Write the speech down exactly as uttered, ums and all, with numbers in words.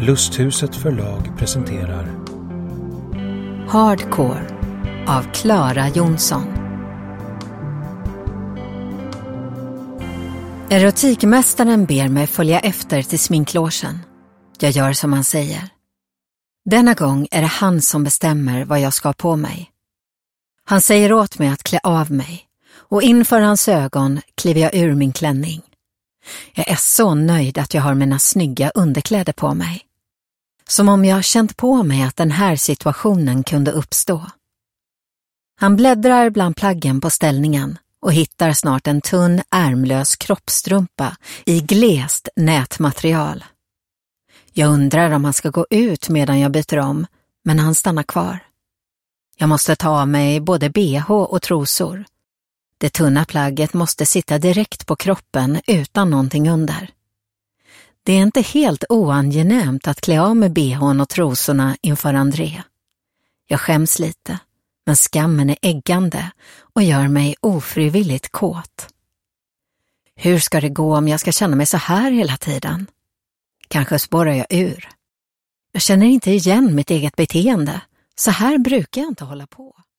Lusthuset förlag presenterar Hardcore av Clara Jonsson. Erotikmästaren ber mig följa efter till sminklogen. Jag gör som han säger. Denna gång är det han som bestämmer vad jag ska ha på mig. Han säger åt mig att klä av mig, och inför hans ögon kliver jag ur min klänning. Jag är så nöjd att jag har mina snygga underkläder på mig. Som om jag känt på mig att den här situationen kunde uppstå. Han bläddrar bland plaggen på ställningen och hittar snart en tunn ärmlös kroppstrumpa i glest nätmaterial. Jag undrar om han ska gå ut medan jag byter om, men han stannar kvar. Jag måste ta av mig både B H och trosor. Det tunna plagget måste sitta direkt på kroppen utan någonting under. Det är inte helt oangenämt att klä av med B H:n och trosorna inför André. Jag skäms lite, men skammen är äggande och gör mig ofrivilligt kåt. Hur ska det gå om jag ska känna mig så här hela tiden? Kanske spårar jag ur. Jag känner inte igen mitt eget beteende. Så här brukar jag inte hålla på.